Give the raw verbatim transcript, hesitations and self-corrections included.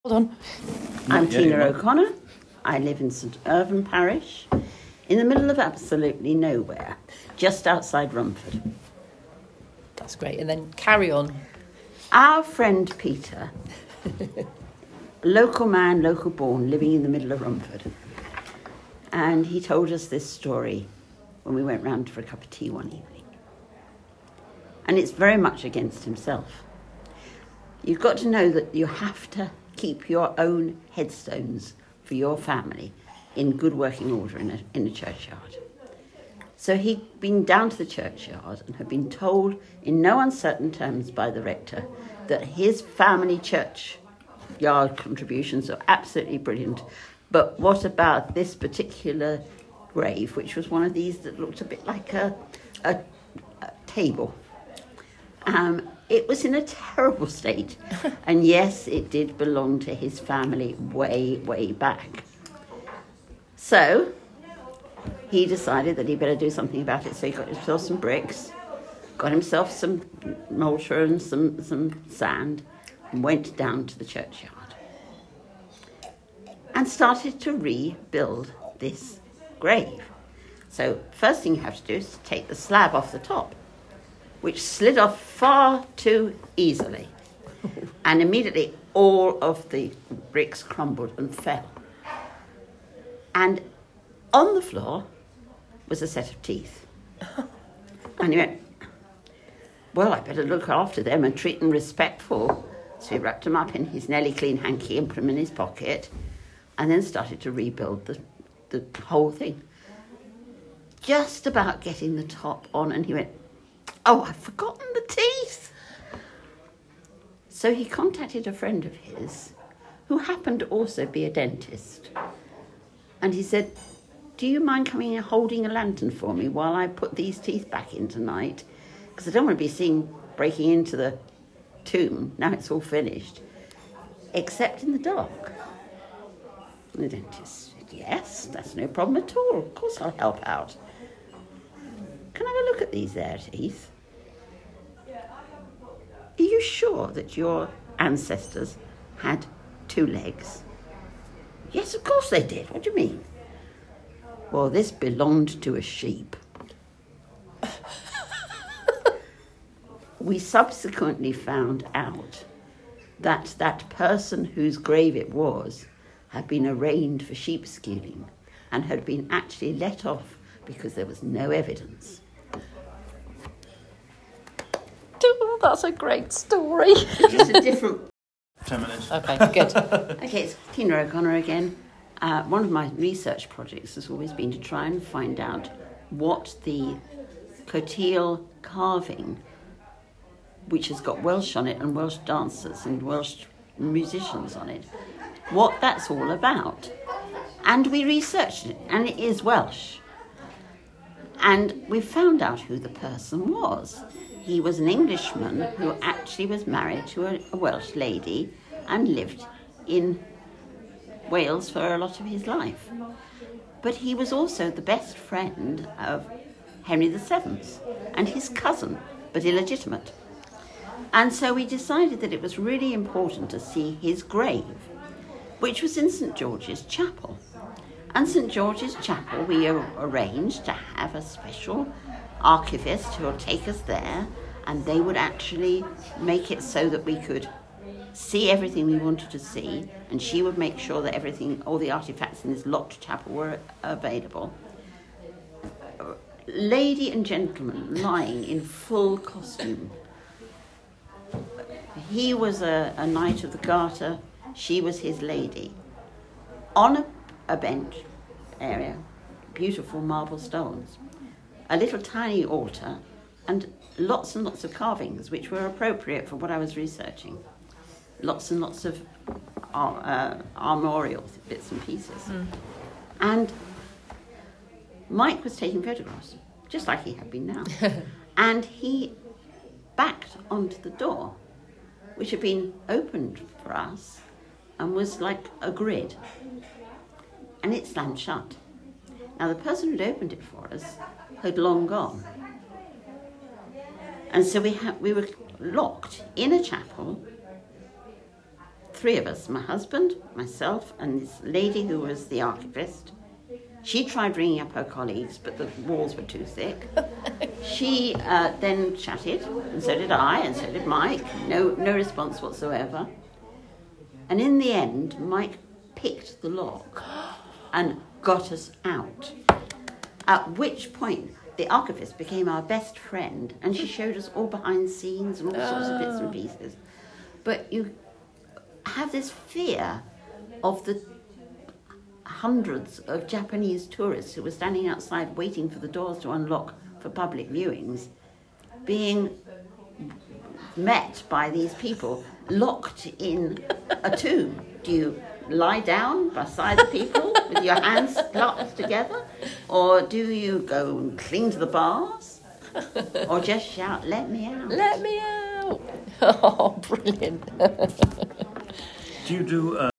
Hold on. I'm Not yet, Tina Emma. O'Connor. I live in St Irvine Parish, in the middle of absolutely nowhere, just outside Rumford. That's great. And then carry on. Our friend Peter, local man, local born, living in the middle of Rumford. And he told us this story when we went round for a cup of tea one evening. And it's very much against himself. You've got to know that you have to keep your own headstones for your family in good working order in a, in a churchyard. So he'd been down to the churchyard and had been told in no uncertain terms by the rector that his family churchyard contributions are absolutely brilliant. But what about this particular grave, which was one of these that looked a bit like a, a, a table? Um, it was in a terrible state. And yes, it did belong to his family way, way back. So he decided that he better do something about it. So he got himself some bricks, got himself some mortar and some, some sand, and went down to the churchyard and started to rebuild this grave. So first thing you have to do is take the slab off the top, which slid off far too easily. And immediately all of the bricks crumbled and fell. And on the floor was a set of teeth. And he went, well, I better look after them and treat them respectful. So he wrapped them up in his nearly clean hanky and put them in his pocket, and then started to rebuild the, the whole thing. Just about getting the top on, and he went, oh, I've forgotten the teeth. So he contacted a friend of his who happened to also be a dentist. And he said, do you mind coming and holding a lantern for me while I put these teeth back in tonight? Because I don't want to be seen breaking into the tomb. Now it's all finished. Except in the dark. And the dentist said, yes, that's no problem at all. Of course I'll help out. Can I have a look at these there teeth? Are you sure that your ancestors had two legs? Yes, of course they did. What do you mean? Well, this belonged to a sheep. We subsequently found out that that person whose grave it was had been arraigned for sheep stealing and had been actually let off because there was no evidence. Oh, that's a great story. Just a different... Ten minutes. Okay, good. Okay, it's Tina O'Connor again. Uh, one of my research projects has always been to try and find out what the Coteal carving, which has got Welsh on it and Welsh dancers and Welsh musicians on it, what that's all about. And we researched it, and it is Welsh. And we found out who the person was. He was an Englishman who actually was married to a, a Welsh lady and lived in Wales for a lot of his life. But he was also the best friend of Henry the Seventh and his cousin, but illegitimate. And so we decided that it was really important to see his grave, which was in St George's Chapel. And St George's Chapel, we arranged to have a special archivist who will take us there, and they would actually make it so that we could see everything we wanted to see, and she would make sure that everything, all the artifacts in this locked chapel were available. Lady and gentleman lying in full costume. He was a, a Knight of the Garter, she was his lady. On a, a bench area, beautiful marble stones, a little tiny altar, and lots and lots of carvings, which were appropriate for what I was researching. Lots and lots of uh, armorial bits and pieces. Mm. And Mike was taking photographs, just like he had been now. And he backed onto the door, which had been opened for us and was like a grid. And it slammed shut. Now, the person who'd opened it for us had long gone. And so we ha- we were locked in a chapel three of us, my husband, myself, and this lady who was the archivist. She tried ringing up her colleagues, but the walls were too thick. She uh, then chatted, and so did I, and so did Mike. No, no response whatsoever. And in the end, Mike picked the lock and got us out. At which point, the archivist became our best friend, and she showed us all behind scenes and all sorts of bits and pieces. But you have this fear of the hundreds of Japanese tourists who were standing outside waiting for the doors to unlock for public viewings, being met by these people locked in a tomb. Do you lie down beside the people with your hands clasped together? Or do you go and cling to the bars? Or just shout, "Let me out"? Let me out! Oh, brilliant. Do you do